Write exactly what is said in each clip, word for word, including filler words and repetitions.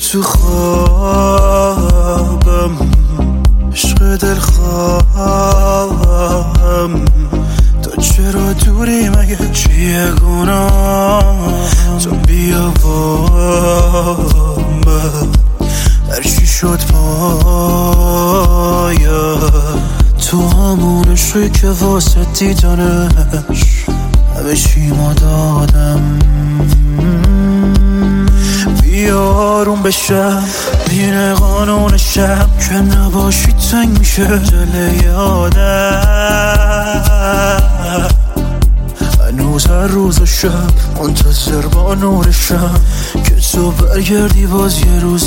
تو خوابم، عشق دل خواهم. تو چرا دوری مگه چیه گناه؟ تو بیا با من، هر چی شد پایا. تو همون عشقی که واسه دیدنش همه چی ما دادم. بیا آروم بشم، بین قانون شب که نباشی تنگ میشه دل یادم. هنوز هر روز و شب منتظر با نورشم که تو برگردی باز یه روز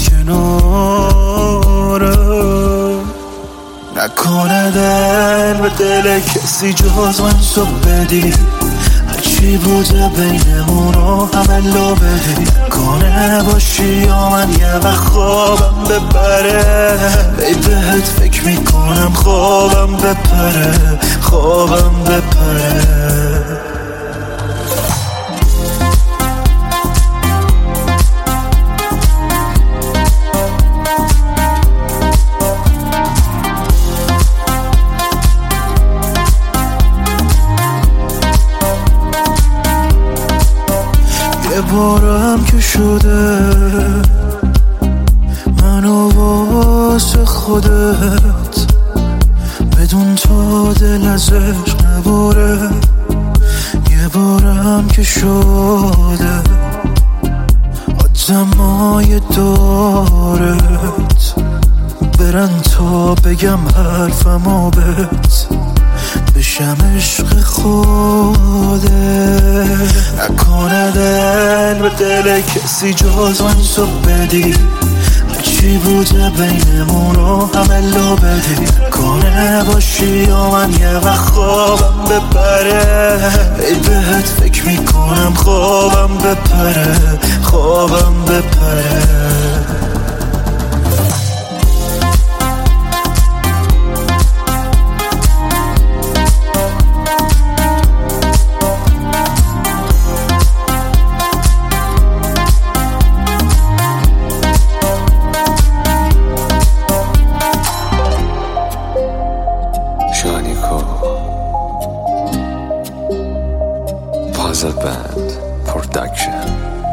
کنارم. نکنه دل به دل کسی جز من تو بدی، هرچی بوده بینمونو همه لو بدی. نکنه باشی یا من یه وقت خوابم ببره، ای بهت فکر میکنم خوابم بپره، خوابم بپره. یه بارم که شده منو واسه خودت، بدون تو دل از عشق نباره. یه بارم که شده آدمای دارت برن تا بگم حرفمو بهت، بشم عشق خوده. نکنه دل به دل کسی جز من تو بدی، هرچی بوده بینمونو همه لو بدی. نکنه باشی یا من یه وقت خوابم بپره، ای بهت فکر میکنم خوابم بپره، خوابم بپره. Puzzle Band Production.